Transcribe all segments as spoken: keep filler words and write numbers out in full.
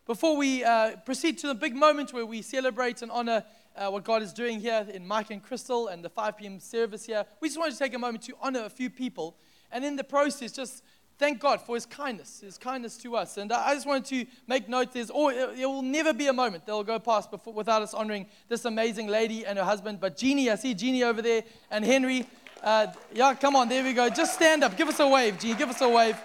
Before we uh, proceed to the big moment where we celebrate and honor uh, what God is doing here in Mike and Crystal and the five p.m. service here, we just wanted to take a moment to honor a few people. And in the process, just thank God for His kindness, His kindness to us. And I just wanted to make note, there's always, there will never be a moment that will go past before, without us honoring this amazing lady and her husband. But Jeannie, I see Jeannie over there, and Henry. Uh, yeah, come on, there we go. Just stand up. Give us a wave, Jeannie. Give us a wave.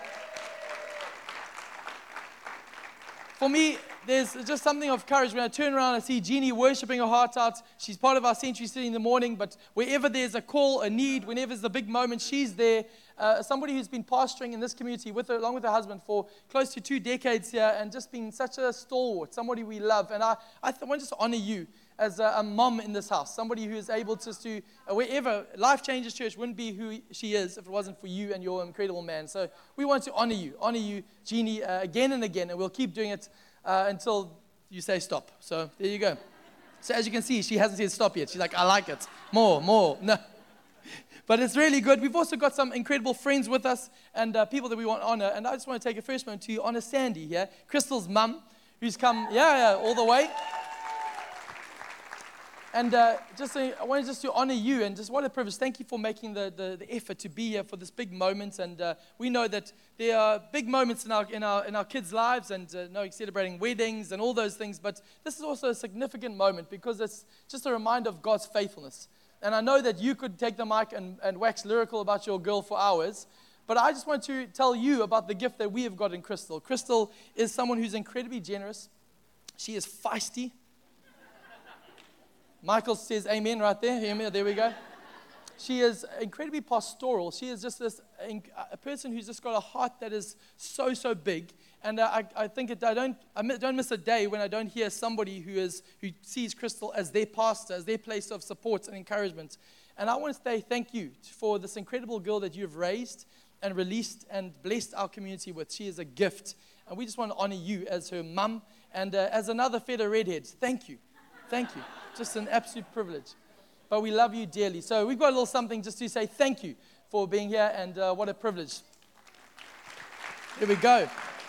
For me, there's just something of courage when I turn around and see Jeannie worshiping her heart out. She's part of our Century City in the morning, but wherever there's a call, a need, whenever there's a big moment, she's there. Uh, somebody who's been pastoring in this community with her, along with her husband for close to two decades here and just been such a stalwart, somebody we love. And I, I th- want to just honor you as a, a mom in this house, somebody who is able to, to uh, wherever Life Changes Church wouldn't be who she is if it wasn't for you and your incredible man. So we want to honor you, honor you, Jeannie, uh, again and again, and we'll keep doing it uh, until you say stop. So there you go. So as you can see, she hasn't said stop yet. She's like, I like it. More, more. No. But it's really good. We've also got some incredible friends with us and uh, people that we want to honor. And I just want to take a first moment to honor Sandy here, Crystal's mum, who's come, yeah, yeah, all the way. And uh, just uh, I wanted just to honor you, and just what a privilege. Thank you for making the, the, the effort to be here for this big moment. And uh, we know that there are big moments in our in our in our kids' lives, and uh, know, celebrating weddings and all those things. But this is also a significant moment because it's just a reminder of God's faithfulness. And I know that you could take the mic and, and wax lyrical about your girl for hours, but I just want to tell you about the gift that we have got in Crystal. Crystal is someone who's incredibly generous. She is feisty. Michael says amen right there. Hear me? There we go. She is incredibly pastoral. She is just this a person who's just got a heart that is so, so big. And uh, I, I think it, I don't I don't miss a day when I don't hear somebody who is who sees Crystal as their pastor, as their place of support and encouragement. And I want to say thank you for this incredible girl that you've raised and released and blessed our community with. She is a gift. And we just want to honor you as her mum and uh, as another feather redhead. Thank you. Thank you. Just an absolute privilege. But we love you dearly. So we've got a little something just to say thank you for being here, and uh, what a privilege. Here we go.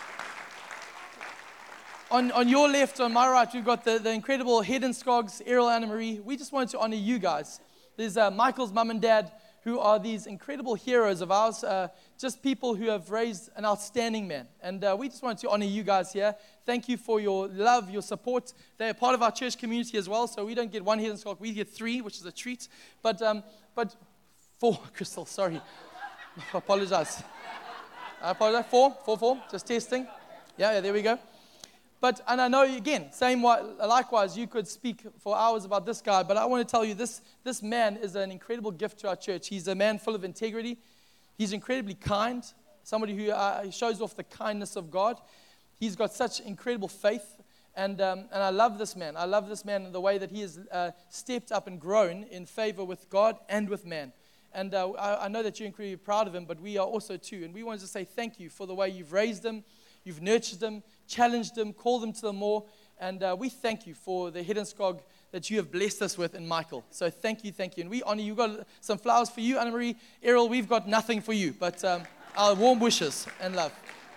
On, on your left, on my right, we've got the, the incredible Hedenskogs, Errol, Anna Marie. We just wanted to honor you guys. There's uh, Michael's mum and dad, who are these incredible heroes of ours, uh, just people who have raised an outstanding man. And uh, we just wanted to honor you guys here. Thank you for your love, your support. They're part of our church community as well, so we don't get one Hedenskog, we get three, which is a treat. But um, but four, Crystal, sorry. I apologize. I apologize. Four, four, four, just testing. Yeah, yeah, there we go. But, and I know, again, same likewise, you could speak for hours about this guy, but I want to tell you, this, this man is an incredible gift to our church. He's a man full of integrity. He's incredibly kind, somebody who uh, shows off the kindness of God. He's got such incredible faith, and um, and I love this man. I love this man in the way that he has uh, stepped up and grown in favor with God and with man. And uh, I, I know that you're incredibly proud of him, but we are also too. And we want to say thank you for the way you've raised him, you've nurtured them, challenged them, called them to the more. And uh, we thank you for the Hedenskog that you have blessed us with in Michael. So thank you, thank you. And we honor you. We've got some flowers for you, Anna Marie. Errol, we've got nothing for you, but um, our warm wishes and love.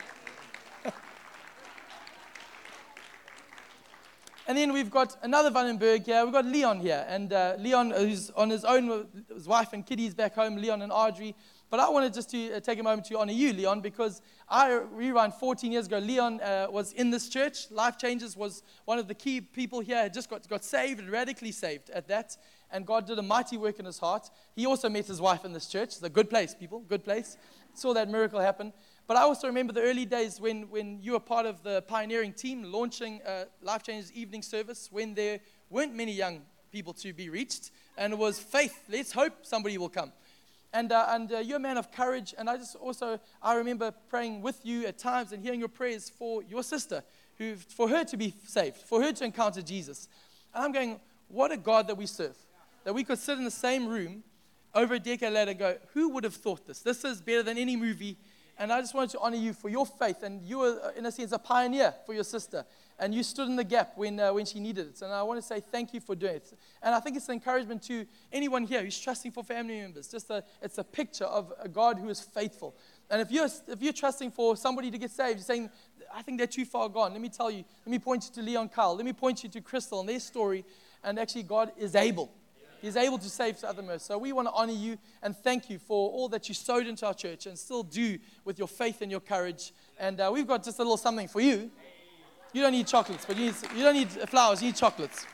And then we've got another Vandenberg here. We've got Leon here. And uh, Leon, who's on his own with his wife and kiddies back home, Leon and Audrey. But I wanted just to uh, take a moment to honor you, Leon, because I rewind fourteen years ago. Leon uh, was in this church. Life Changes was one of the key people here. Had just got, got saved and radically saved at that. And God did a mighty work in his heart. He also met his wife in this church. It's a good place, people, good place. Saw that miracle happen. But I also remember the early days when, when you were part of the pioneering team launching uh, Life Changes evening service, when there weren't many young people to be reached. And it was faith. Let's hope somebody will come. And, uh, and uh, you're a man of courage. And I just also, I remember praying with you at times and hearing your prayers for your sister, who, for her to be saved, for her to encounter Jesus. And I'm going, what a God that we serve. That we could sit in the same room over a decade later and go, who would have thought this? This is better than any movie. And I just wanted to honor you for your faith. And you were, uh, in a sense, a pioneer for your sister. And you stood in the gap when uh, when she needed it. And I want to say thank you for doing it. And I think it's an encouragement to anyone here who's trusting for family members. Just a, it's a picture of a God who is faithful. And if you're, if you're trusting for somebody to get saved, you're saying, I think they're too far gone. Let me tell you. Let me point you to Leon Kyle. Let me point you to Crystal and their story. And actually, God is able. He's able to save to uttermost. So we want to honor you and thank you for all that you sowed into our church and still do with your faith and your courage. And uh, we've got just a little something for you. You don't need chocolates, but you, need, you don't need flowers, you need chocolates.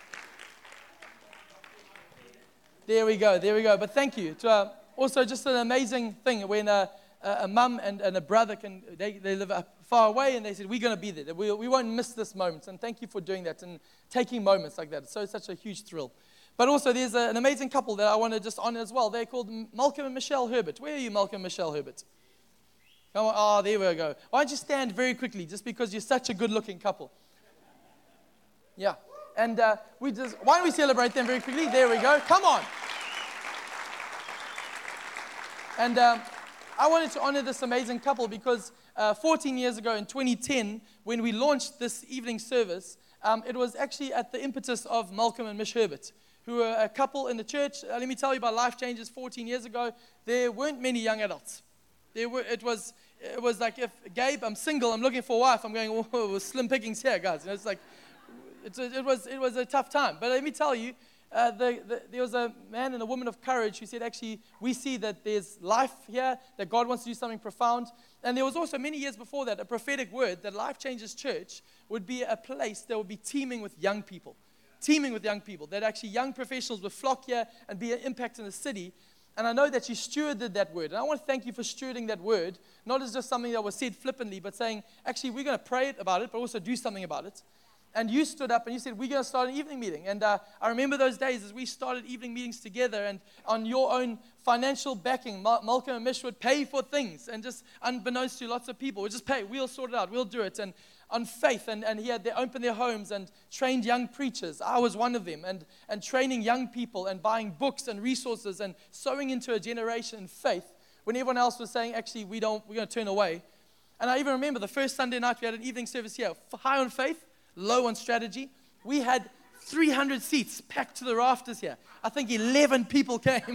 There we go, there we go. But thank you. To, uh, also, just an amazing thing when uh, a, a mum and, and a brother, can they, they live up far away, and they said, we're going to be there. We, we won't miss this moment. And thank you for doing that and taking moments like that. So it's such a huge thrill. But also, there's a, an amazing couple that I want to just honor as well. They're called Malcolm and Michelle Herbert. Where are you, Malcolm and Michelle Herbert? Come on. Oh, there we go. Why don't you stand very quickly, just because you're such a good-looking couple. Yeah. And uh, we just, why don't we celebrate them very quickly? There we go. Come on. And um, I wanted to honor this amazing couple because uh, fourteen years ago in twenty ten, when we launched this evening service, um, it was actually at the impetus of Malcolm and Mish Herbert, who were a couple in the church. Uh, let me tell you about Life Changes fourteen years ago. There weren't many young adults. There were, it was it was like, if Gabe, I'm single, I'm looking for a wife, I'm going, whoa, slim pickings here, guys. You know, it's like, it's a, it was it was a tough time. But let me tell you, uh, the, the, there was a man and a woman of courage who said, actually, we see that there's life here, that God wants to do something profound. And there was also, many years before that, a prophetic word that Life Changes Church would be a place that would be teeming with young people. Teeming with young people, that actually young professionals would flock here and be an impact in the city. And I know that you stewarded that word. And I want to thank you for stewarding that word, not as just something that was said flippantly, but saying, actually, we're going to pray about it, but also do something about it. And you stood up and you said, we're going to start an evening meeting. And uh, I remember those days as we started evening meetings together, and on your own financial backing, Mal- Malcolm and Mish would pay for things, and just unbeknownst to lots of people, would just pay, we'll sort it out, we'll do it. And on faith, and, and he had they opened their homes and trained young preachers. I was one of them, and, and training young people and buying books and resources and sowing into a generation in faith when everyone else was saying, actually, we don't, we're going to turn away. And I even remember the first Sunday night we had an evening service here, high on faith, low on strategy. We had three hundred seats packed to the rafters here. I think eleven people came.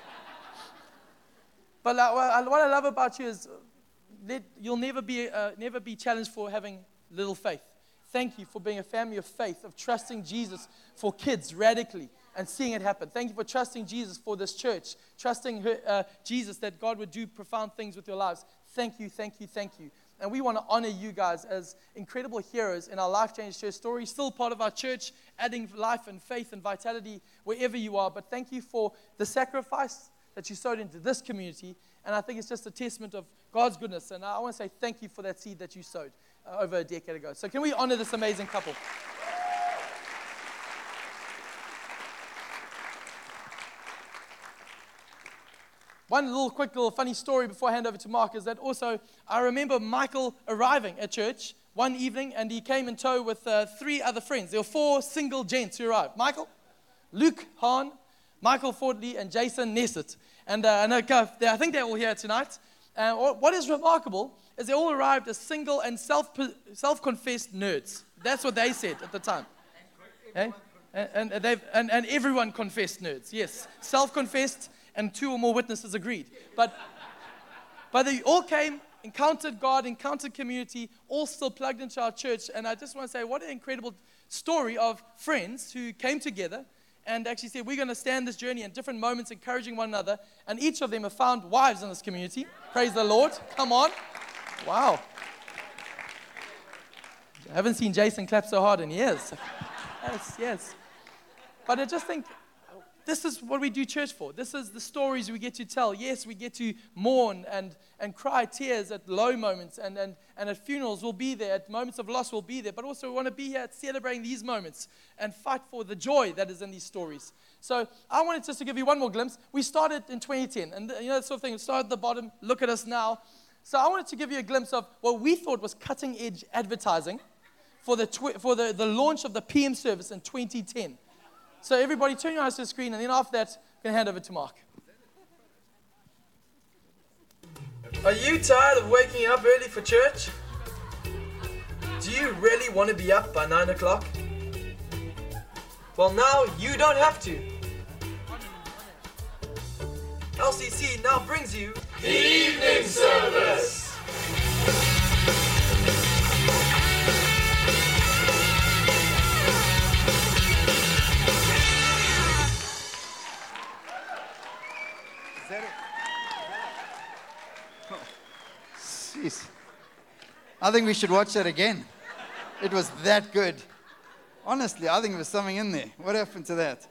But uh, what I love about you is that you'll never be, uh, never be challenged for having little faith. Thank you for being a family of faith, of trusting Jesus for kids radically and seeing it happen. Thank you for trusting Jesus for this church, trusting her, uh, Jesus that God would do profound things with your lives. Thank you, thank you, thank you. And we want to honor you guys as incredible heroes in our Life Change Church story, still part of our church, adding life and faith and vitality wherever you are. But thank you for the sacrifice that you sowed into this community. And I think it's just a testament of God's goodness. And I want to say thank you for that seed that you sowed uh, over a decade ago. So can we honor this amazing couple? One little quick little funny story before I hand over to Mark is that also I remember Michael arriving at church one evening, and he came in tow with uh, three other friends. There were four single gents who arrived. Michael, Luke Hahn, Michael Fordley, and Jason Nessett. And, uh, and uh, I think they're all here tonight. And uh, what is remarkable is they all arrived as single and self, self-confessed nerds. That's what they said at the time. Okay? And, and, they've, and, and everyone confessed nerds, yes. Self-confessed, and two or more witnesses agreed. But, but they all came, encountered God, encountered community, all still plugged into our church. And I just want to say, what an incredible story of friends who came together and actually said, we're going to stand this journey in different moments, encouraging one another. And each of them have found wives in this community. Praise the Lord. Come on. Wow. I haven't seen Jason clap so hard in years. Yes, yes. But I just think, this is what we do church for. This is the stories we get to tell. Yes, we get to mourn and, and cry tears at low moments, and, and, and at funerals we'll be there, at moments of loss we'll be there, but also we want to be here celebrating these moments and fight for the joy that is in these stories. So I wanted just to give you one more glimpse. We started in twenty ten, and you know that sort of thing, we started at the bottom, look at us now. So I wanted to give you a glimpse of what we thought was cutting-edge advertising for the twi- for the, the launch of the P M service in twenty ten. So everybody turn your eyes to the screen, and then after that, I'm going to hand over to Mark. Are you tired of waking up early for church? Do you really want to be up by nine o'clock? Well, now you don't have to. L C C now brings you the evening service. Is that it? Oh, jeez. I think we should watch that again. It was that good. Honestly, I think there was something in there. What happened to that?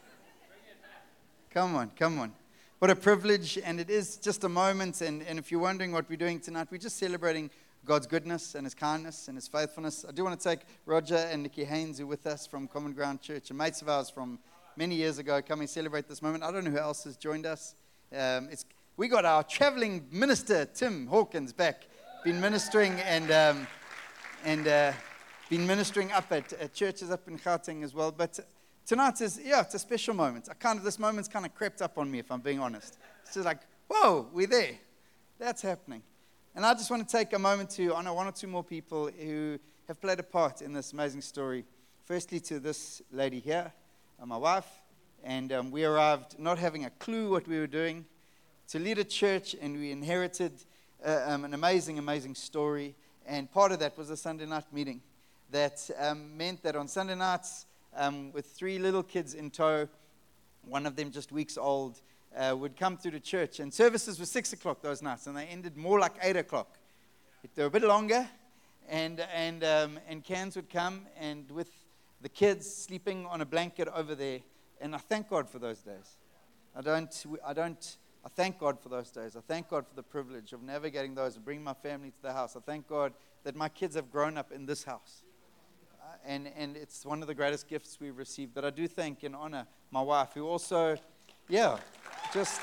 Come on, come on. What a privilege, and it is just a moment. And, and if you're wondering what we're doing tonight, we're just celebrating God's goodness and His kindness and His faithfulness. I do want to take Roger and Nikki Haynes, who are with us from Common Ground Church, and mates of ours from many years ago, coming to celebrate this moment. I don't know who else has joined us. Um, it's, we got our traveling minister, Tim Hawkins, back. Been ministering and um, and uh, been ministering up at, at churches up in Gauteng as well. But tonight is, yeah, it's a special moment. I kind of, this moment's kind of crept up on me, if I'm being honest. It's just like, whoa, we're there. That's happening. And I just want to take a moment to honor one or two more people who have played a part in this amazing story. Firstly, to this lady here, uh, my wife. And um, we arrived not having a clue what we were doing, to lead a church, and we inherited uh, um, an amazing, amazing story. And part of that was a Sunday night meeting that um, meant that on Sunday nights, um, with three little kids in tow, one of them just weeks old, uh, would come through the church. And services were six o'clock those nights, and they ended more like eight o'clock. They were a bit longer, and and um, and cans would come, and with the kids sleeping on a blanket over there. And I thank God for those days. I don't, I don't, I thank God for those days. I thank God for the privilege of navigating those and bringing my family to the house. I thank God that my kids have grown up in this house. Uh, and, and it's one of the greatest gifts we've received. But I do thank and honor my wife, who also, yeah, just,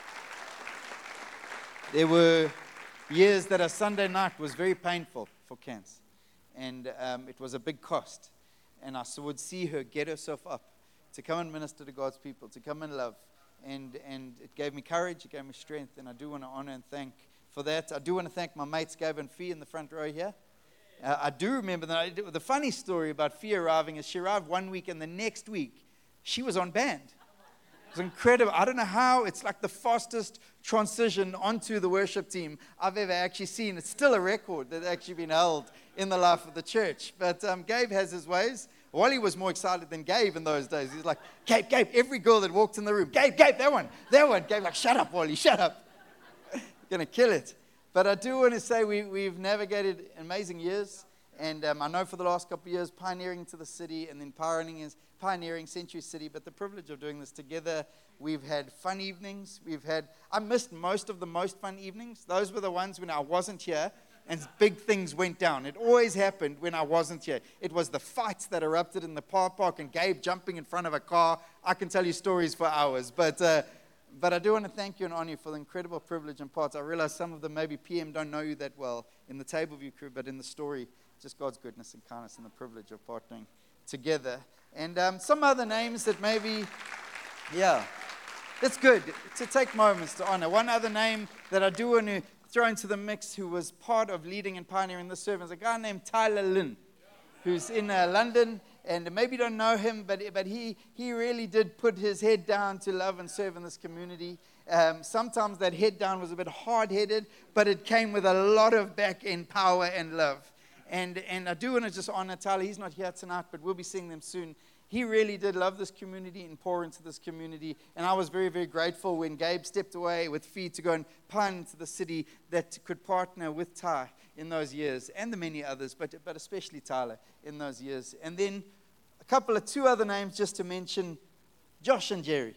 there were years that a Sunday night was very painful for Cans. And um, it was a big cost. And I would see her get herself up to come and minister to God's people, to come and love. And and it gave me courage, it gave me strength, and I do want to honor and thank for that. I do want to thank my mates, Gabe and Fee, in the front row here. Uh, I do remember that. I, the funny story about Fee arriving is she arrived one week, and the next week, she was on band. It was incredible. I don't know how. It's like the fastest transition onto the worship team I've ever actually seen. It's still a record that's actually been held in the life of the church. But um, Gabe has his ways. Wally was more excited than Gabe in those days. He's like, Gabe, Gabe, every girl that walked in the room, Gabe, Gabe, that one, that one. Gabe like, shut up, Wally, shut up. You're going to kill it. But I do want to say we, we've navigated amazing years. And um, I know for the last couple of years, pioneering to the city and then pioneering, pioneering Century City. But the privilege of doing this together, we've had fun evenings. We've had, I missed most of the most fun evenings. Those were the ones when I wasn't here. And big things went down. It always happened when I wasn't here. It was the fights that erupted in the car park and Gabe jumping in front of a car. I can tell you stories for hours. But uh, but I do want to thank you and honor you for the incredible privilege and parts. I realize some of them, maybe P M, don't know you that well in the Table View crew, but in the story, just God's goodness and kindness and the privilege of partnering together. And um, some other names that maybe, yeah, it's good to take moments to honor. One other name that I do want to throw into the mix, who was part of leading and pioneering this service, a guy named Tyler Lynn, who's in uh, London, and maybe you don't know him, but but he he really did put his head down to love and serve in this community. Um, sometimes that head down was a bit hard-headed, but it came with a lot of back-end power and love. And and I do want to just honor Tyler. He's not here tonight, but we'll be seeing them soon. He really did love this community and pour into this community. And I was very, very grateful when Gabe stepped away with Fee to go and pioneer into the city that could partner with Ty in those years, and the many others, but, but especially Tyler in those years. And then a couple of two other names just to mention, Josh and Jerry,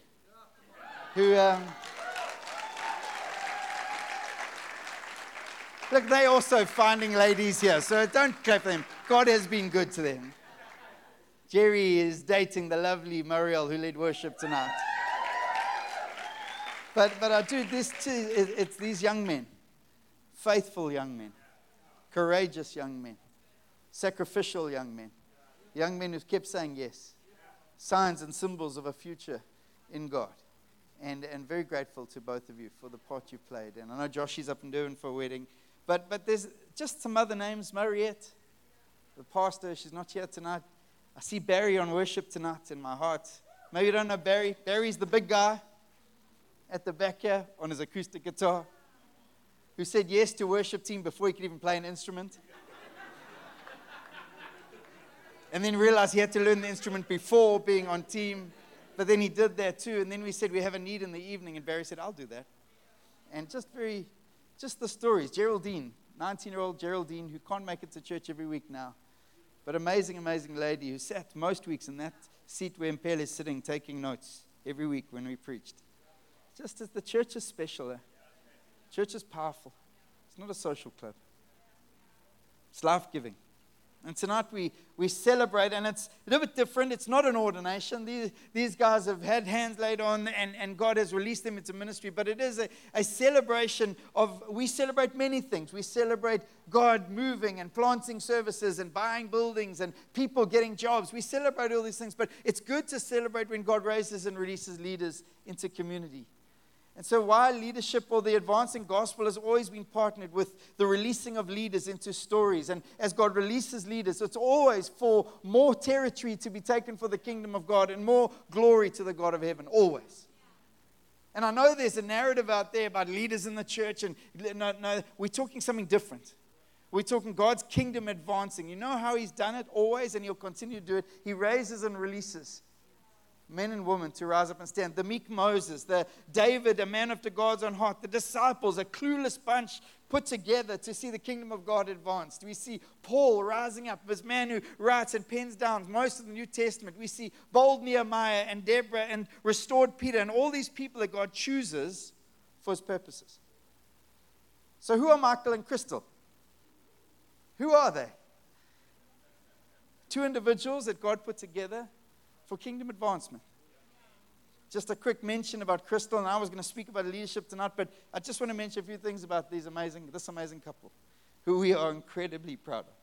who, um, look, they're also finding ladies here, so don't clap for them. God has been good to them. Jerry is dating the lovely Muriel who led worship tonight. But but I do this too. It, it's these young men, faithful young men, courageous young men, sacrificial young men, young men who kept saying yes, signs and symbols of a future in God. And, and very grateful to both of you for the part you played. And I know Joshy's up in Durban for a wedding. But, but there's just some other names. Mariette, the pastor, she's not here tonight. I see Barry on worship tonight in my heart. Maybe you don't know Barry. Barry's the big guy at the back here on his acoustic guitar who said yes to worship team before he could even play an instrument. And then realized he had to learn the instrument before being on team. But then he did that too. And then we said we have a need in the evening. And Barry said, I'll do that. And just very, just the stories. Geraldine, nineteen-year-old Geraldine, who can't make it to church every week now. But amazing, amazing lady who sat most weeks in that seat where Mpele is sitting, taking notes every week when we preached. Just as the church is special. Eh? Church is powerful. It's not a social club. It's life-giving. And tonight we, we celebrate, and it's a little bit different. It's not an ordination. These, these guys have had hands laid on, and, and God has released them into ministry. But it is a, a celebration of, we celebrate many things. We celebrate God moving and planting services and buying buildings and people getting jobs. We celebrate all these things. But it's good to celebrate when God raises and releases leaders into community. And so while leadership or the advancing gospel has always been partnered with the releasing of leaders into stories, and as God releases leaders, it's always for more territory to be taken for the kingdom of God and more glory to the God of heaven, always. And I know there's a narrative out there about leaders in the church, and no, no, we're talking something different. We're talking God's kingdom advancing. You know how he's done it always, and he'll continue to do it. He raises and releases men and women to rise up and stand. The meek Moses, the David, a man after God's own heart, the disciples, a clueless bunch put together to see the kingdom of God advanced. We see Paul rising up, this man who writes and pens down most of the New Testament. We see bold Nehemiah and Deborah and restored Peter and all these people that God chooses for his purposes. So who are Michael and Crystal? Who are they? Two individuals that God put together for kingdom advancement. Just a quick mention about Crystal, and I was going to speak about leadership tonight, but I just want to mention a few things about these amazing, this amazing couple, who we are incredibly proud of.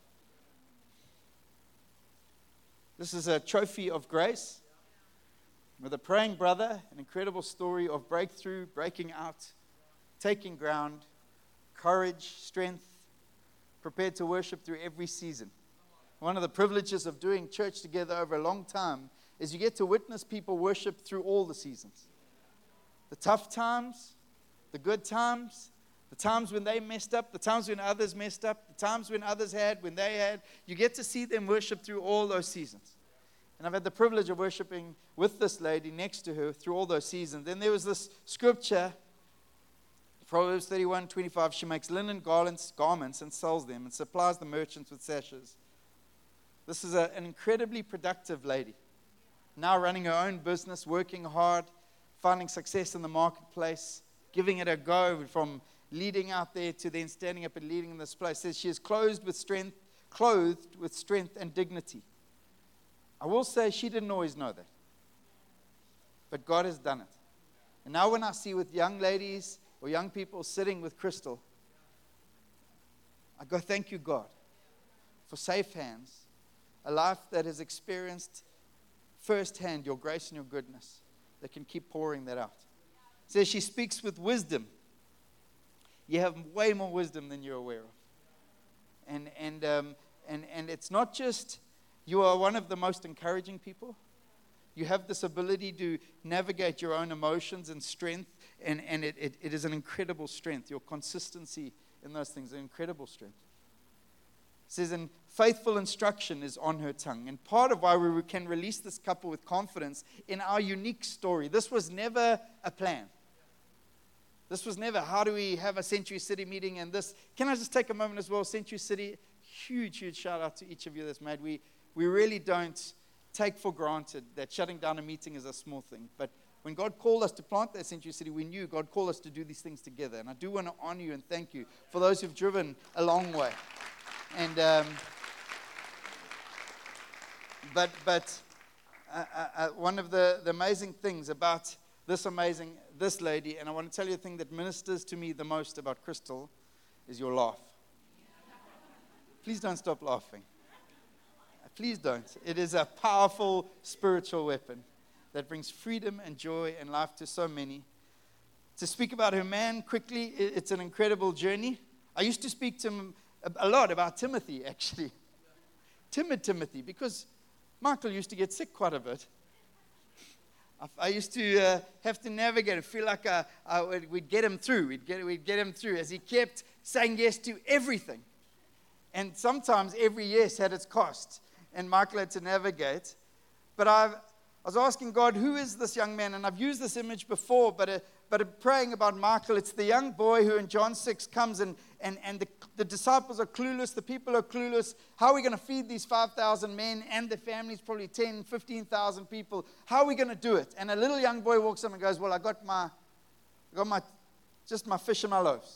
This is a trophy of grace with a praying brother, an incredible story of breakthrough, breaking out, taking ground, courage, strength, prepared to worship through every season. One of the privileges of doing church together over a long time is you get to witness people worship through all the seasons. The tough times, the good times, the times when they messed up, the times when others messed up, the times when others had, when they had. You get to see them worship through all those seasons. And I've had the privilege of worshiping with this lady next to her through all those seasons. Then there was this scripture, Proverbs thirty-one twenty-five. She makes linen garlands, garments and sells them and supplies the merchants with sashes. This is a, an incredibly productive lady. Now running her own business, working hard, finding success in the marketplace, giving it a go from leading out there to then standing up and leading in this place. It says she is clothed with strength, clothed with strength and dignity. I will say she didn't always know that. But God has done it. And now when I see with young ladies or young people sitting with Crystal, I go, thank you, God, for safe hands, a life that has experienced firsthand your grace and your goodness, that can keep pouring that out. It says she speaks with wisdom. You have way more wisdom than you're aware of. And, and, um, and, and it's not just you are one of the most encouraging people. You have this ability to navigate your own emotions and strength, and, and it, it, it is an incredible strength. Your consistency in those things is an incredible strength. It says, and faithful instruction is on her tongue. And part of why we can release this couple with confidence in our unique story, this was never a plan. This was never, how do we have a Century City meeting and this. Can I just take a moment as well? Century City, huge, huge shout out to each of you that's made. We, we really don't take for granted that shutting down a meeting is a small thing. But when God called us to plant that Century City, we knew God called us to do these things together. And I do want to honor you and thank you for those who've driven a long way. And um, but but uh, uh, one of the, the amazing things about this amazing this lady, and I want to tell you a thing that ministers to me the most about Crystal, is your laugh. Please don't stop laughing. Please don't. It is a powerful spiritual weapon that brings freedom and joy and life to so many. to speak about her man quickly, it's an incredible journey. I used to speak to him a lot about Timothy, actually. Timid Timothy, because Michael used to get sick quite a bit. I used to uh, have to navigate and feel like I, I would, we'd get him through. We'd get, we'd get him through as he kept saying yes to everything. And sometimes every yes had its cost, and Michael had to navigate. But I've, I was asking God, who is this young man? And I've used this image before, but uh, but uh, praying about Michael, it's the young boy who in John six comes and, and, and the, the disciples are clueless, the people are clueless. How are we going to feed these five thousand men and the families, probably ten, fifteen thousand people? How are we going to do it? And a little young boy walks up and goes, well, I got my, I got my, just my fish and my loaves.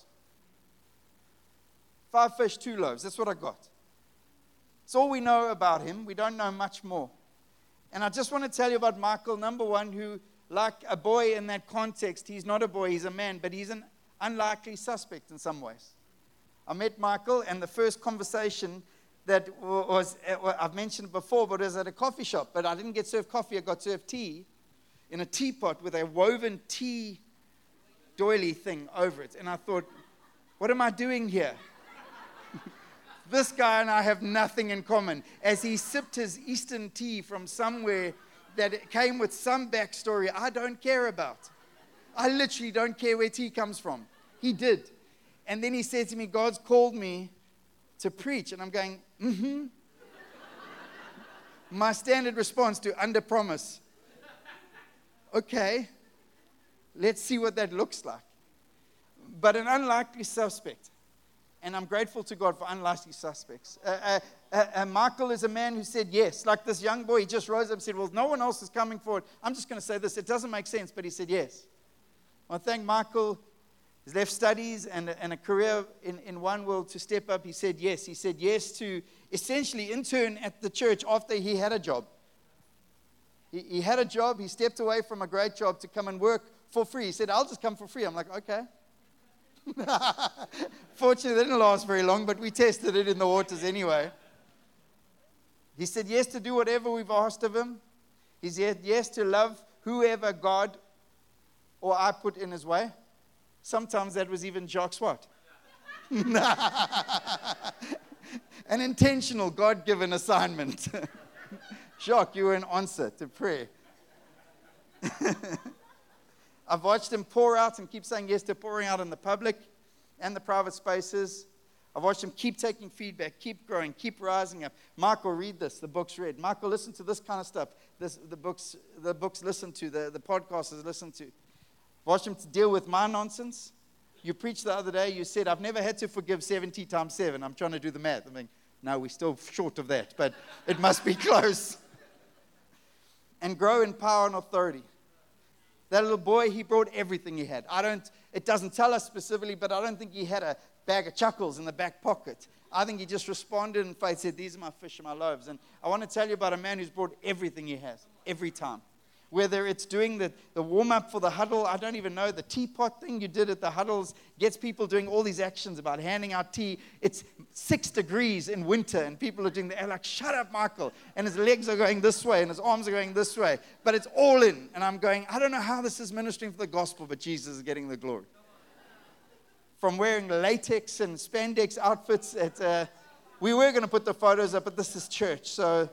Five fish, two loaves. That's what I got. It's all we know about him. We don't know much more. And I just want to tell you about Michael, number one, who, like a boy in that context, he's not a boy, he's a man, but he's an unlikely suspect in some ways. I met Michael, and the first conversation that was, I've mentioned before, but it was at a coffee shop. But I didn't get served coffee, I got served tea in a teapot with a woven tea doily thing over it. And I thought, what am I doing here? This guy and I have nothing in common. As he sipped his Eastern tea from somewhere that came with some backstory I don't care about. I literally don't care where tea comes from. He did. And then he said to me, God's called me to preach. And I'm going, mm-hmm. My standard response to under promise. Okay, let's see what that looks like. But an unlikely suspect. And I'm grateful to God for unlikely suspects. Uh, uh, uh, uh, Michael is a man who said yes. Like this young boy, he just rose up and said, well, no one else is coming forward. I'm just going to say this. It doesn't make sense, but he said yes. I want to thank Michael. He's left studies and, and a career in, in One World to step up. He said yes. He said yes to essentially intern at the church after he had a job. He, he had a job. He stepped away from a great job to come and work for free. He said, I'll just come for free. I'm like, okay. Fortunately, it didn't last very long, but we tested it in the waters anyway. He said yes to do whatever we've asked of him. He said yes to love whoever God or I put in his way. Sometimes that was even Jacques Swart. An intentional God-given assignment. Jacques, you were in answer to prayer. I've watched him pour out and keep saying yes to pouring out in the public and the private spaces. I've watched him keep taking feedback, keep growing, keep rising up. Michael, read this, the book's read. Michael, listen to this kind of stuff. This, the books, the books listen to, the, the podcasters listen to. Watch him to deal with my nonsense. You preached the other day, you said, I've never had to forgive seventy times seven. I'm trying to do the math. I mean, no, we're still short of that, but it must be close. And grow in power and authority. That little boy, he brought everything he had. I don't, it doesn't tell us specifically, but I don't think he had a bag of chuckles in the back pocket. I think he just responded in faith, said, these are my fish and my loaves. And I want to tell you about a man who's brought everything he has, every time. Whether it's doing the, the warm-up for the huddle, I don't even know, the teapot thing you did at the huddles gets people doing all these actions about handing out tea. It's six degrees in winter, and people are doing the, like, shut up, Michael. And his legs are going this way, and his arms are going this way. But it's all in. And I'm going, I don't know how this is ministering for the gospel, but Jesus is getting the glory. From wearing latex and spandex outfits, at, uh, we were going to put the photos up, but this is church, so...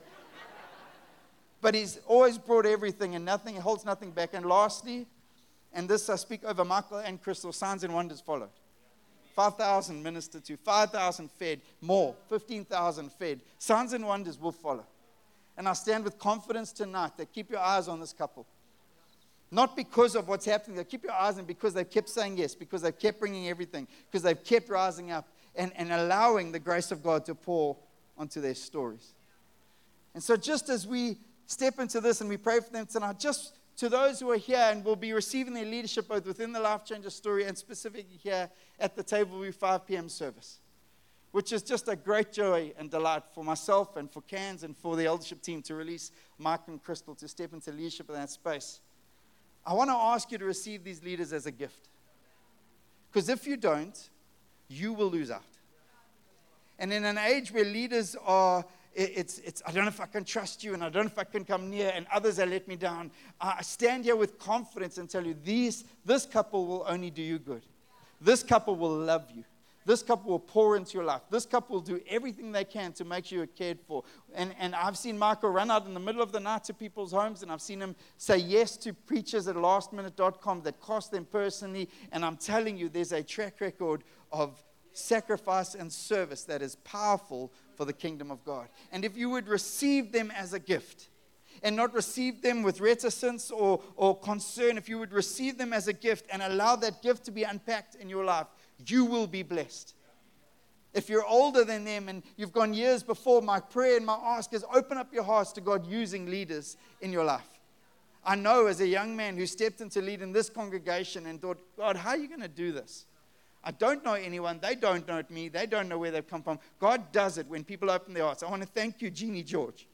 But he's always brought everything and nothing, holds nothing back. And lastly, and this I speak over Michael and Crystal, signs and wonders followed. five thousand ministered to, five thousand fed, more, fifteen thousand fed. Signs and wonders will follow. And I stand with confidence tonight that keep your eyes on this couple. Not because of what's happening, they keep your eyes on because they've kept saying yes, because they've kept bringing everything, because they've kept rising up and, and allowing the grace of God to pour onto their stories. And so just as we step into this and we pray for them tonight, just to those who are here and will be receiving their leadership both within the Life Changer story and specifically here at the Table View five p.m. service, which is just a great joy and delight for myself and for Cans and for the eldership team to release Mike and Crystal to step into leadership in that space. I want to ask you to receive these leaders as a gift. Because if you don't, you will lose out. And in an age where leaders are it, it's, it's, I don't know if I can trust you, and I don't know if I can come near, and others have let me down. I stand here with confidence and tell you, these, this couple will only do you good. This couple will love you. This couple will pour into your life. This couple will do everything they can to make sure you're cared for. And, and I've seen Michael run out in the middle of the night to people's homes, and I've seen him say yes to preachers at last minute dot com that cost them personally. And I'm telling you, there's a track record of sacrifice and service that is powerful for the kingdom of God. And if you would receive them as a gift, and not receive them with reticence or, or concern, if you would receive them as a gift and allow that gift to be unpacked in your life, you will be blessed. If you're older than them and you've gone years before, my prayer and my ask is open up your hearts to God using leaders in your life. I know as a young man who stepped into lead in this congregation and thought, God, how are you going to do this? I don't know anyone. They don't know me. They don't know where they've come from. God does it when people open their hearts. I want to thank you, Jeannie George.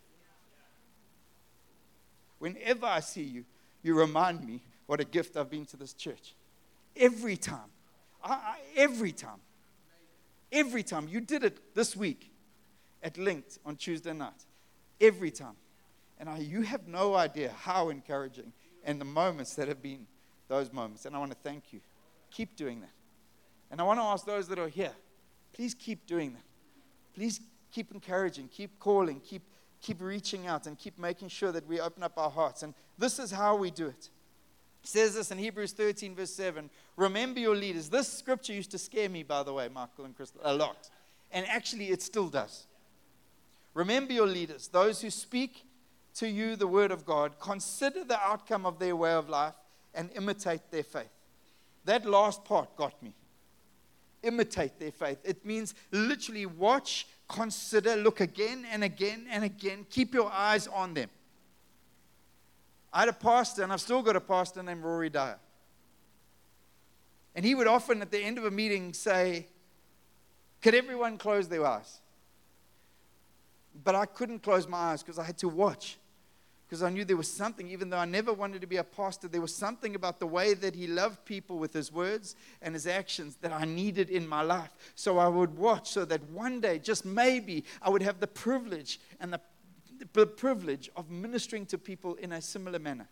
Whenever I see you, you remind me what a gift I've been to this church. Every time. I, I, every time. Every time. You did it this week at Linked on Tuesday night. Every time. And I, you have no idea how encouraging and the moments that have been those moments. And I want to thank you. Keep doing that. And I want to ask those that are here, please keep doing that. Please keep encouraging, keep calling, keep Keep reaching out and keep making sure that we open up our hearts. And this is how we do it. It says this in Hebrews thirteen, verse seven. Remember your leaders. This scripture used to scare me, by the way, Michael and Crystal, a lot. And actually, it still does. Remember your leaders, those who speak to you the word of God. Consider the outcome of their way of life and imitate their faith. That last part got me. Imitate their faith. It means literally watch, consider, look again and again and again. Keep your eyes on them. I had a pastor, and I've still got a pastor named Rory Dyer. And he would often at the end of a meeting say, could everyone close their eyes? But I couldn't close my eyes because I had to watch. Because I knew there was something, even though I never wanted to be a pastor, there was something about the way that he loved people with his words and his actions that I needed in my life. So I would watch so that one day, just maybe, I would have the privilege and the, the privilege of ministering to people in a similar manner.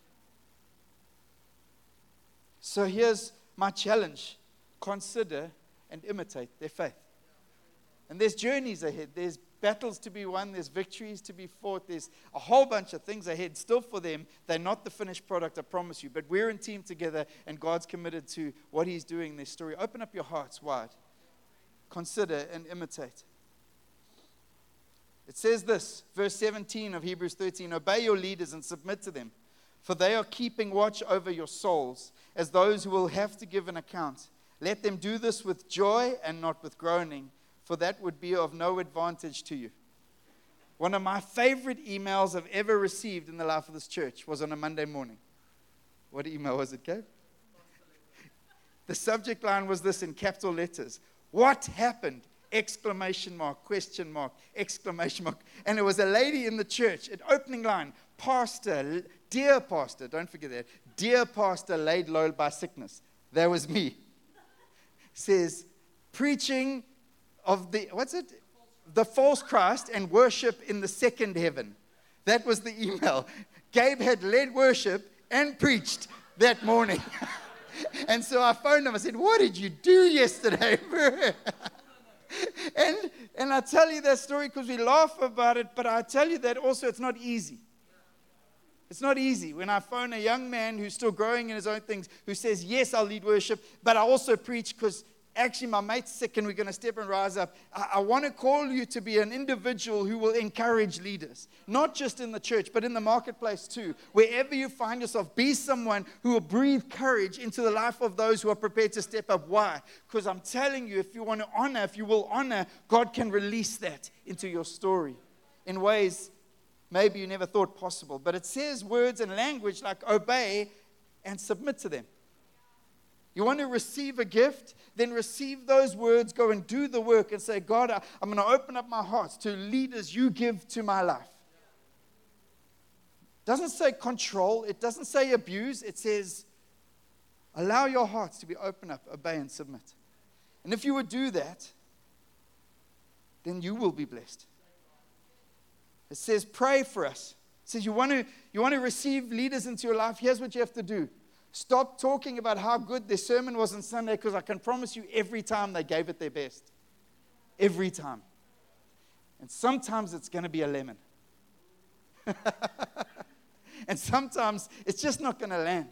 So here's my challenge. Consider and imitate their faith. And there's journeys ahead. There's battles to be won. There's victories to be fought. There's a whole bunch of things ahead still for them. They're not the finished product, I promise you. But we're in team together, and God's committed to what he's doing in their story. Open up your hearts wide. Consider and imitate. It says this, verse seventeen of Hebrews thirteen, obey your leaders and submit to them, for they are keeping watch over your souls as those who will have to give an account. Let them do this with joy and not with groaning, for that would be of no advantage to you. One of my favorite emails I've ever received in the life of this church was on a Monday morning. What email was it, Gabe? The subject line was this in capital letters. What happened? Exclamation mark, question mark, exclamation mark. And it was a lady in the church at opening line. Pastor, dear pastor, don't forget that. Dear pastor laid low by sickness. That was me. Says, preaching of the, what's it? The false Christ and worship in the second heaven. That was the email. Gabe had led worship and preached that morning. And so I phoned him. I said, what did you do yesterday? and and I tell you that story because we laugh about it, but I tell you that also it's not easy. It's not easy when I phone a young man who's still growing in his own things, who says, yes, I'll lead worship, but I also preach because actually my mate's sick and we're going to step and rise up. I, I want to call you to be an individual who will encourage leaders, not just in the church, but in the marketplace too. Wherever you find yourself, be someone who will breathe courage into the life of those who are prepared to step up. Why? Because I'm telling you, if you want to honor, if you will honor, God can release that into your story in ways maybe you never thought possible. But it says words and language like obey and submit to them. You want to receive a gift? Then receive those words, go and do the work and say, God, I, I'm going to open up my heart to leaders you give to my life. It doesn't say control. It doesn't say abuse. It says allow your hearts to be open up, obey and submit. And if you would do that, then you will be blessed. It says, pray for us. It says, you want to, you want to receive leaders into your life? Here's what you have to do. Stop talking about how good their sermon was on Sunday, because I can promise you every time they gave it their best. Every time. And sometimes it's going to be a lemon. And sometimes it's just not going to land.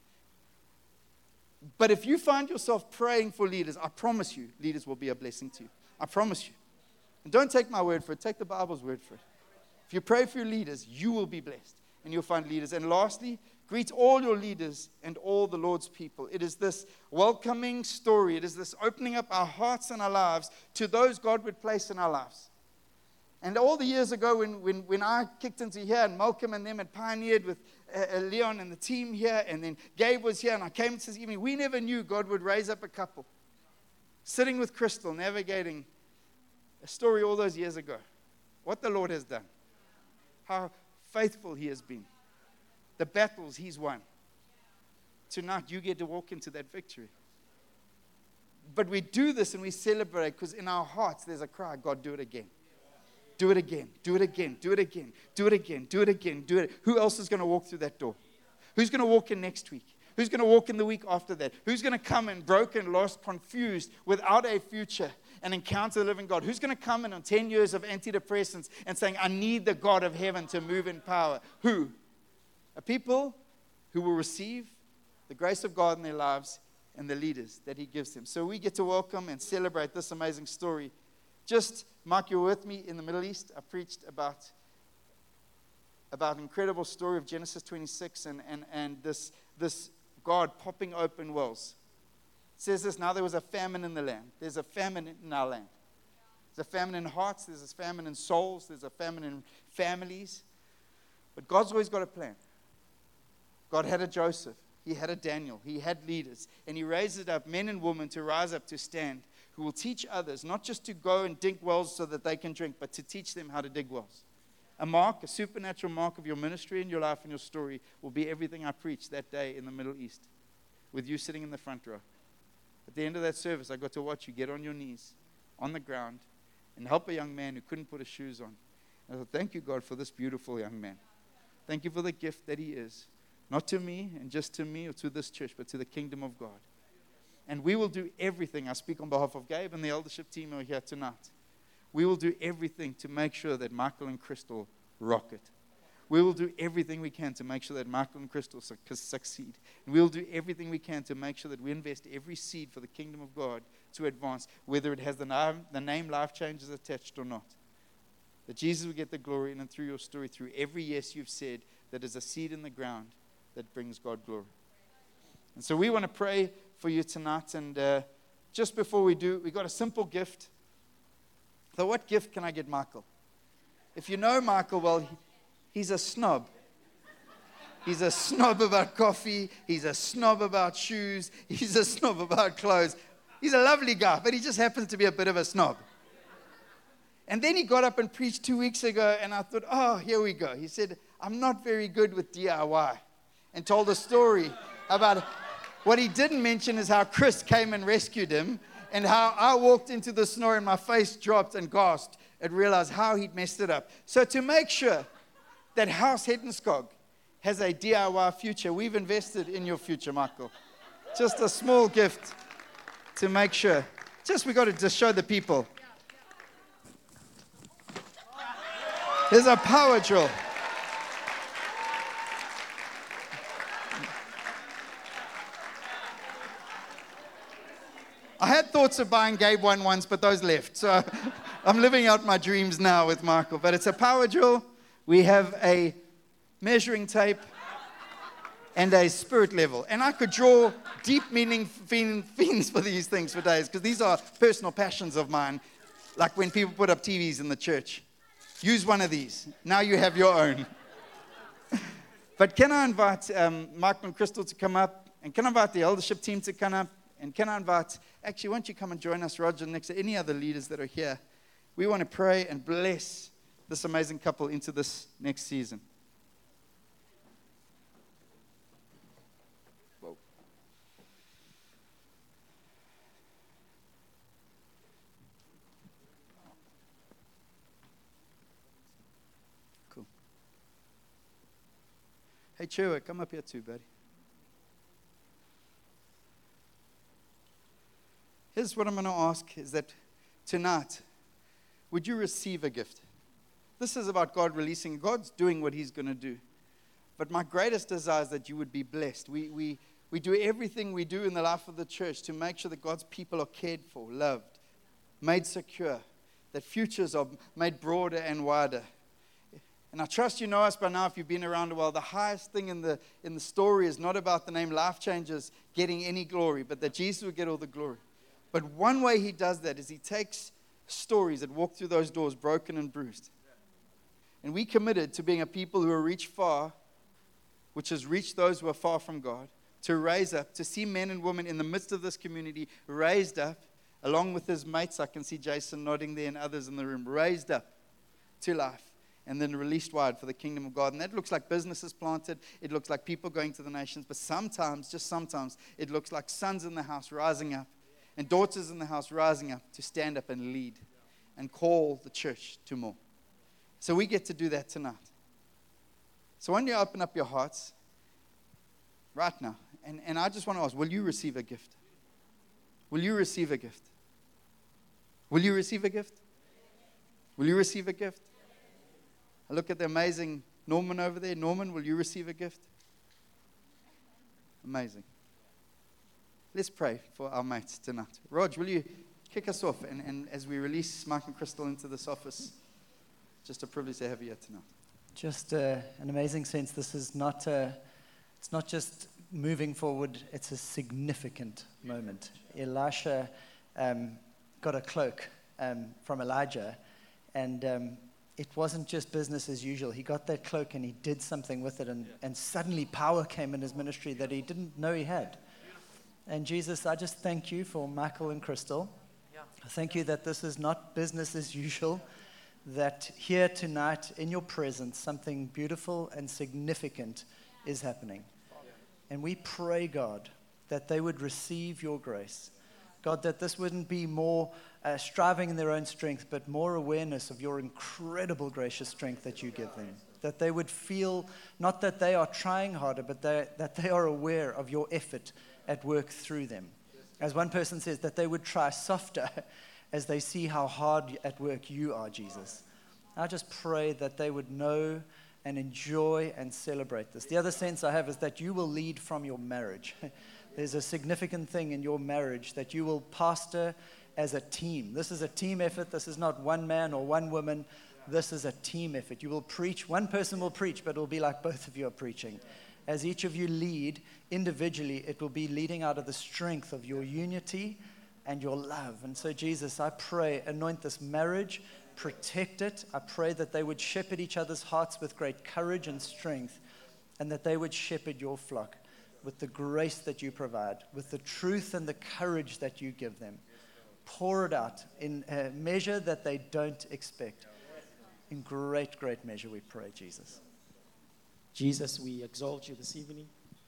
But if you find yourself praying for leaders, I promise you, leaders will be a blessing to you. I promise you. And don't take my word for it. Take the Bible's word for it. If you pray for your leaders, you will be blessed. And you'll find leaders. And lastly, greet all your leaders and all the Lord's people. It is this welcoming story. It is this opening up our hearts and our lives to those God would place in our lives. And all the years ago when, when, when I kicked into here and Malcolm and them had pioneered with uh, Leon and the team here, and then Gabe was here, and I came to this evening, we never knew God would raise up a couple sitting with Crystal, navigating a story all those years ago. What the Lord has done. How faithful He has been. The battles He's won. Tonight you get to walk into that victory. But we do this and we celebrate because in our hearts there's a cry, God, do it again. Do it again, do it again, do it again, do it again, do it again, do it. Who else is going to walk through that door? Who's going to walk in next week? Who's going to walk in the week after that? Who's going to come in broken, lost, confused, without a future and encounter the living God? Who's going to come in on ten years of antidepressants and saying, I need the God of heaven to move in power? Who? A people who will receive the grace of God in their lives and the leaders that He gives them. So we get to welcome and celebrate this amazing story. Just, Mark, you're with me in the Middle East. I preached about, about an incredible story of Genesis twenty-six and, and, and this, this God popping open wells. It says this, now there was a famine in the land. There's a famine in our land. There's a famine in hearts. There's a famine in souls. There's a famine in families. But God's always got a plan. God had a Joseph. He had a Daniel. He had leaders. And He raises up men and women to rise up to stand, who will teach others, not just to go and dig wells so that they can drink, but to teach them how to dig wells. A mark, a supernatural mark of your ministry and your life and your story will be everything I preach that day in the Middle East, with you sitting in the front row. At the end of that service, I got to watch you get on your knees, on the ground, and help a young man who couldn't put his shoes on. And I thought, thank you, God, for this beautiful young man. Thank you for the gift that he is, not to me and just to me or to this church, but to the kingdom of God. And we will do everything. I speak on behalf of Gabe and the eldership team who are here tonight. We will do everything to make sure that Michael and Crystal rock it. We will do everything we can to make sure that Michael and Crystal su- succeed. And we will do everything we can to make sure that we invest every seed for the kingdom of God to advance, whether it has the name, the name Life Changes attached or not. That Jesus will get the glory in and through your story, through every yes you've said, that is a seed in the ground that brings God glory. And so we want to pray for you tonight. And uh, just before we do, we got a simple gift. So what gift can I get Michael? If you know Michael, well, he, he's a snob. He's a snob about coffee. He's a snob about shoes. He's a snob about clothes. He's a lovely guy, but he just happens to be a bit of a snob. And then he got up and preached two weeks ago, and I thought, oh, here we go. He said, I'm not very good with D I Y, and told a story about what he didn't mention is how Chris came and rescued him, and how I walked into the snow and my face dropped and gasped and realized how he'd messed it up. So to make sure that House Hedenskog has a D I Y future, we've invested in your future, Michael. Just a small gift to make sure. Just we got to just show the people. There's a power drill. I had thoughts of buying Gabe one once, but those left. So I'm living out my dreams now with Michael. But it's a power drill. We have a measuring tape and a spirit level. And I could draw deep meaning themes for these things for days, because these are personal passions of mine, like when people put up T Vs in the church. Use one of these. Now you have your own. But can I invite um, Michael and Crystal to come up? And can I invite the eldership team to come up? And can I invite, actually, why don't you come and join us, Roger, next to any other leaders that are here? We want to pray and bless this amazing couple into this next season. Whoa. Hey, Chewa, come up here too, buddy. Here's what I'm going to ask is that tonight, would you receive a gift? This is about God releasing. God's doing what he's going to do. But my greatest desire is that you would be blessed. We, we, we do everything we do in the life of the church to make sure that God's people are cared for, loved, made secure, that futures are made broader and wider. And I trust you know us by now if you've been around a while. The highest thing in the, in the story is not about the name Life Changers getting any glory, but that Jesus will get all the glory. But one way he does that is he takes stories that walk through those doors broken and bruised. And we committed to being a people who are reach far, which has reached those who are far from God, to raise up, to see men and women in the midst of this community raised up, along with his mates. I can see Jason nodding there and others in the room, raised up to life and then released wide for the kingdom of God. And that looks like businesses planted. It looks like people going to the nations. But sometimes, just sometimes, it looks like sons in the house rising up and daughters in the house rising up to stand up and lead and call the church to more. So we get to do that tonight. So when you open up your hearts right now, and, and I just want to ask, will you receive a gift? Will you receive a gift? Will you receive a gift? Will you receive a gift? I look at the amazing Norman over there. Norman, will you receive a gift? Amazing. Let's pray for our mates tonight. Rog, will you kick us off? And, and as we release Mike and Crystal into this office, just a privilege to have you here tonight. Just uh, an amazing sense. This is not, uh, it's not just moving forward, it's a significant moment. Elisha um, got a cloak um, from Elijah, and um, it wasn't just business as usual. He got that cloak and he did something with it, and, and suddenly power came in his ministry that he didn't know he had. And Jesus, I just thank you for Michael and Crystal. I thank you that this is not business as usual, that here tonight in your presence something beautiful and significant is happening. And we pray, God, that they would receive your grace. God, that this wouldn't be more uh, striving in their own strength, but more awareness of your incredible gracious strength that you give them. That they would feel, not that they are trying harder, but they, that they are aware of your effort at work through them. As one person says, that they would try softer as they see how hard at work you are, Jesus. I just pray that they would know and enjoy and celebrate this. The other sense I have is that you will lead from your marriage. There's a significant thing in your marriage that you will pastor as a team. This is a team effort. This is not one man or one woman. This is a team effort. You will preach. One person will preach, but it will be like both of you are preaching. As each of you lead individually, it will be leading out of the strength of your unity and your love. And so, Jesus, I pray, anoint this marriage, protect it. I pray that they would shepherd each other's hearts with great courage and strength, and that they would shepherd your flock with the grace that you provide, with the truth and the courage that you give them. Pour it out in a measure that they don't expect. In great, great measure, we pray, Jesus. Jesus, we exalt you this evening.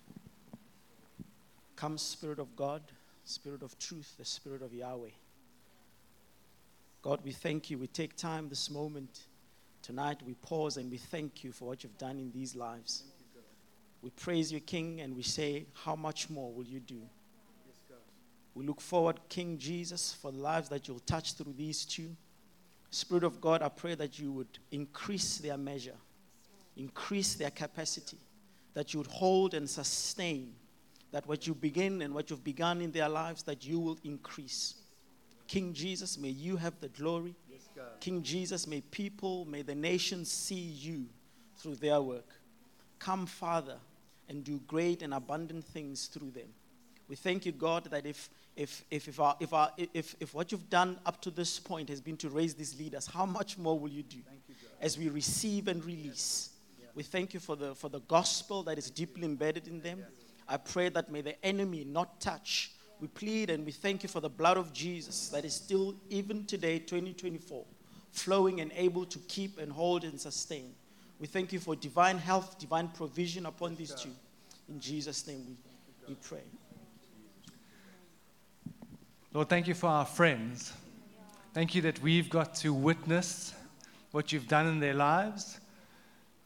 Come, Spirit of God, Spirit of truth, the Spirit of Yahweh. God, we thank you. We take time this moment. Tonight we pause and we thank you for what you've done in these lives. We praise you, King, and we say, how much more will you do? We look forward, King Jesus, for the lives that you'll touch through these two. Spirit of God, I pray that you would increase their measure, increase their capacity, that you would hold and sustain, that what you begin and what you've begun in their lives, that you will increase. King Jesus, may you have the glory. Yes, King Jesus, may people, may the nations see you through their work. Come, Father, and do great and abundant things through them. We thank you, God, that if if if if, our, if, our, if if what you've done up to this point has been to raise these leaders, how much more will you do you, as we receive and release? Yes. We thank you for the for the gospel that is deeply embedded in them. Yes. I pray that may the enemy not touch. We plead and we thank you for the blood of Jesus that is still, even today, twenty twenty-four, flowing and able to keep and hold and sustain. We thank you for divine health, divine provision upon these two. In Jesus' name we, we pray. Lord, thank you for our friends. Thank you that we've got to witness what you've done in their lives.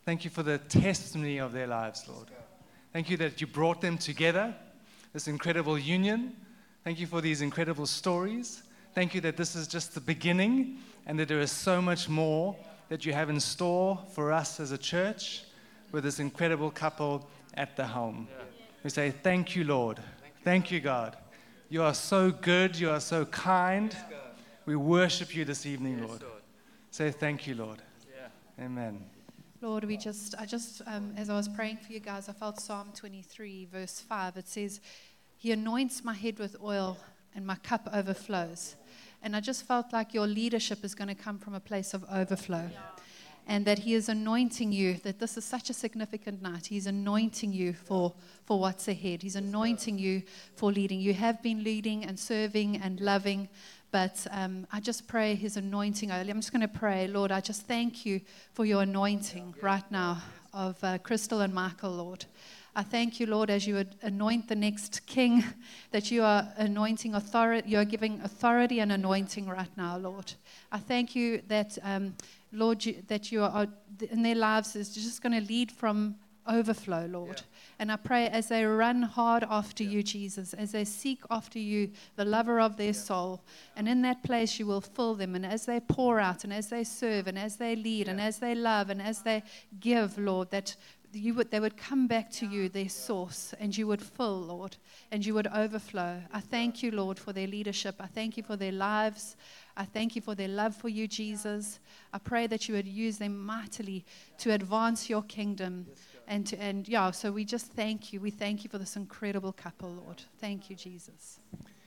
Thank you for the testimony of their lives, Lord. Thank you that you brought them together, this incredible union. Thank you for these incredible stories. Thank you that this is just the beginning and that there is so much more that you have in store for us as a church with this incredible couple at the helm. We say, thank you, Lord. Thank you, God. You are so good. You are so kind. We worship you this evening, Lord. Say thank you, Lord. Amen. Lord, we just, I just, um, as I was praying for you guys, I felt Psalm twenty-three, verse five. It says, He anoints my head with oil and my cup overflows. And I just felt like your leadership is going to come from a place of overflow. And that He is anointing you, that this is such a significant night. He's anointing you for, for what's ahead. He's anointing you for leading. You have been leading and serving and loving, but um, I just pray His anointing. I'm just going to pray, Lord, I just thank you for your anointing right now of uh, Crystal and Michael, Lord. I thank you, Lord, as you would anoint the next king, that you are anointing authority, you are giving authority and anointing right now, Lord. I thank you that, um, Lord, you, that you are in their lives is just going to lead from overflow, Lord. Yeah. And I pray as they run hard after yeah. you, Jesus, as they seek after you, the lover of their yeah. soul, and in that place you will fill them, and as they pour out, and as they serve, and as they lead, yeah. and as they love, and as they give, Lord, that you would, they would come back to you, their source, and you would fill, Lord, and you would overflow. I thank you, Lord, for their leadership. I thank you for their lives. I thank you for their love for you, Jesus. I pray that you would use them mightily to advance your kingdom. And, to, and yeah, so we just thank you. We thank you for this incredible couple, Lord. Thank you, Jesus.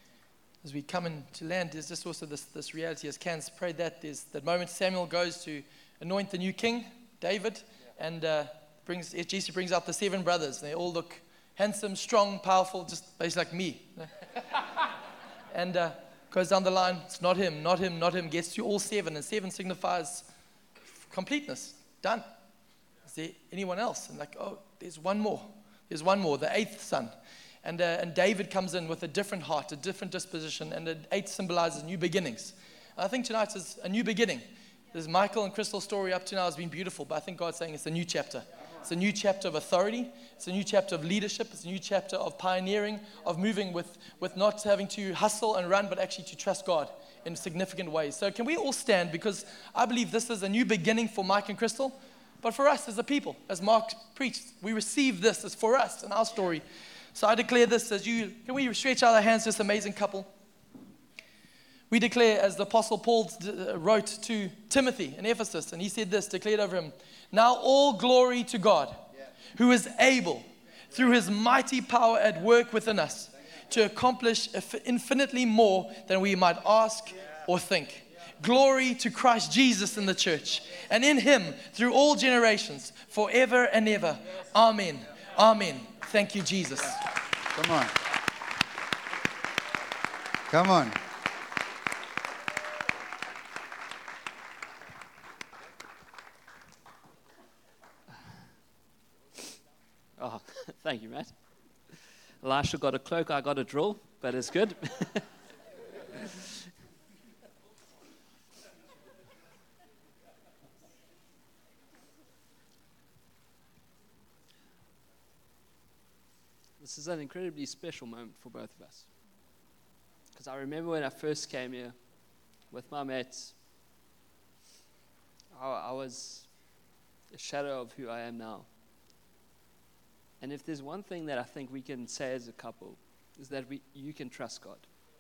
As we come into land, there's just also this, this reality, as Kans prayed that, there's that moment Samuel goes to anoint the new king, David, and uh, brings Jesse brings out the seven brothers. And they all look handsome, strong, powerful, just basically like me. and uh, goes down the line, it's not him, not him, not him, gets to all seven, and seven signifies completeness, done. Is there anyone else? And like, oh, there's one more. There's one more, the eighth son. And uh, and David comes in with a different heart, a different disposition, and the eight symbolizes new beginnings. And I think tonight is a new beginning. This Michael and Crystal's story up to now has been beautiful, but I think God's saying it's a new chapter. It's a new chapter of authority. It's a new chapter of leadership. It's a new chapter of pioneering, of moving with, with not having to hustle and run, but actually to trust God in significant ways. So can we all stand? Because I believe this is a new beginning for Mike and Crystal, but for us as a people, as Mark preached, we receive this as for us and our story. So I declare this as you, can we stretch out our hands to this amazing couple? We declare, as the Apostle Paul wrote to Timothy in Ephesus, and he said this, declared over him, now all glory to God, who is able, through his mighty power at work within us, to accomplish infinitely more than we might ask or think. Glory to Christ Jesus in the church, and in him through all generations, forever and ever. Amen. Amen. Thank you, Jesus. Come on. Come on. Oh, thank you, Matt. Elisha got a cloak, I got a drill, but it's good. This is an incredibly special moment for both of us. Because I remember when I first came here with my mates, I, I was a shadow of who I am now. And if there's one thing that I think we can say as a couple, is that we, you can trust God.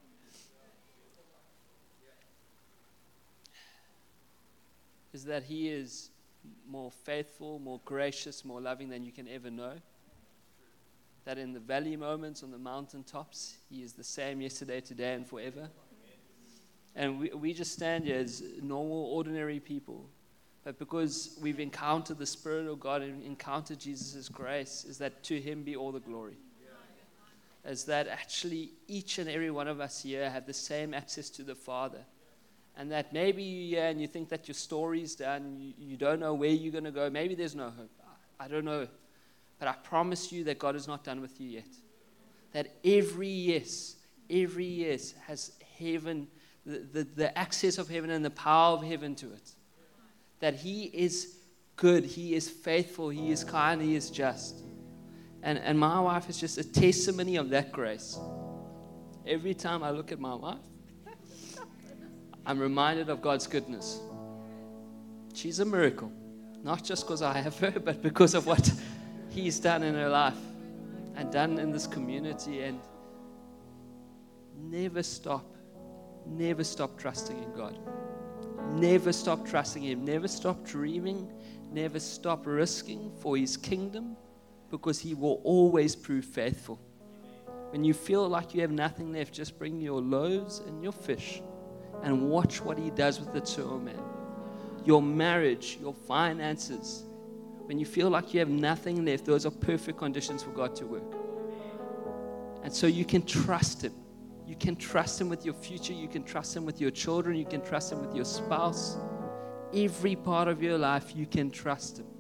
Is that He is more faithful, more gracious, more loving than you can ever know. That in the valley moments, on the mountaintops, He is the same yesterday, today, and forever. And we, we just stand here as normal, ordinary people. But because we've encountered the Spirit of God and encountered Jesus' grace, is that to Him be all the glory. Is that actually each and every one of us here have the same access to the Father. And that maybe you're here and you think that your story's done, you, you don't know where you're going to go. Maybe there's no hope. I, I don't know. But I promise you that God is not done with you yet. That every yes, every yes has heaven, the, the, the access of heaven and the power of heaven to it. That He is good. He is faithful. He is kind. He is just. And, and my wife is just a testimony of that grace. Every time I look at my wife, I'm reminded of God's goodness. She's a miracle. Not just because I have her, but because of what He's done in her life and done in this community. And never stop, never stop trusting in God. Never stop trusting Him. Never stop dreaming. Never stop risking for His kingdom, because He will always prove faithful. When you feel like you have nothing left, just bring your loaves and your fish and watch what He does with the two, man. Your marriage, your finances. When you feel like you have nothing left, those are perfect conditions for God to work. And so you can trust Him. You can trust Him with your future. You can trust Him with your children. You can trust Him with your spouse. Every part of your life, you can trust Him.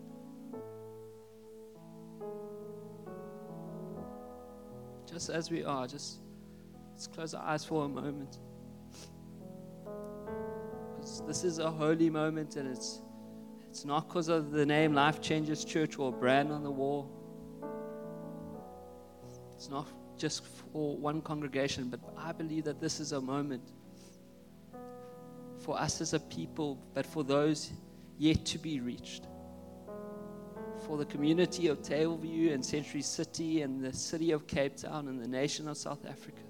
Just as we are, just let's close our eyes for a moment. Because this is a holy moment, and it's it's not because of the name Life Changers Church or a brand on the wall. It's not just for one congregation, but I believe that this is a moment for us as a people, but for those yet to be reached. For the community of Tableview and Century City and the city of Cape Town and the nation of South Africa.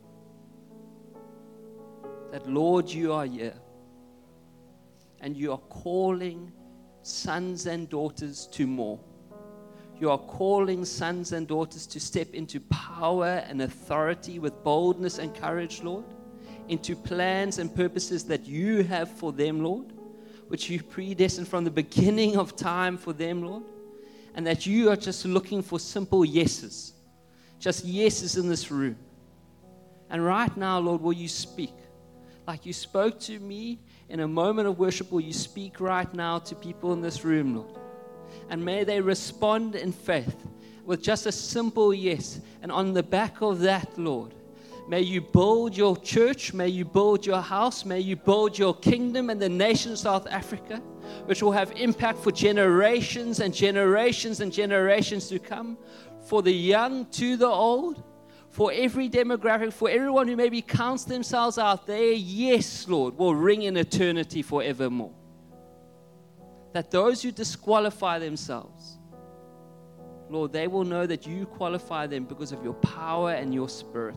That, Lord, you are here. And you are calling sons and daughters to more. You are calling sons and daughters to step into power and authority with boldness and courage, Lord. Into plans and purposes that you have for them, Lord. Which you predestined from the beginning of time for them, Lord. And that you are just looking for simple yeses. Just yeses in this room. And right now, Lord, will you speak? Like you spoke to me in a moment of worship, will you speak right now to people in this room, Lord? And may they respond in faith with just a simple yes. And on the back of that, Lord, may you build your church, may you build your house, may you build your kingdom and the nation of South Africa, which will have impact for generations and generations and generations to come, for the young to the old, for every demographic, for everyone who maybe counts themselves out there. Yes, Lord, will ring in eternity forevermore. That those who disqualify themselves, Lord, they will know that you qualify them because of your power and your Spirit.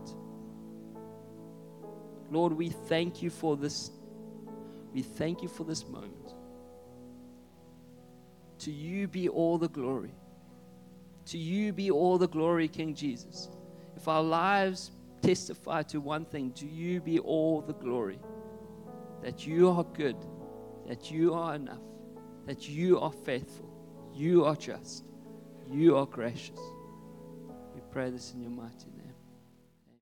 Lord, we thank you for this. We thank you for this moment. To you be all the glory. To you be all the glory, King Jesus. If our lives testify to one thing, to you be all the glory. That you are good, that you are enough, that you are faithful, you are just, you are gracious. We pray this in your mighty name.